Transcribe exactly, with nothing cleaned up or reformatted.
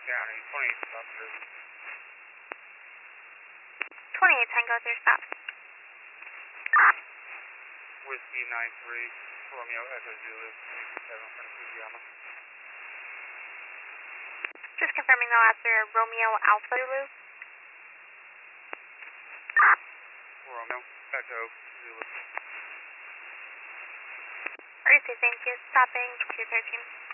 County, twenty-eight stop through. twenty-eight Tango through stop. Whiskey nine three, Romeo Echo Zulu, seven from Fujiyama. Just confirming the last three are Romeo Alpha Zulu. Romeo Echo Zulu. Alright, so thank you. Stopping two thirteen.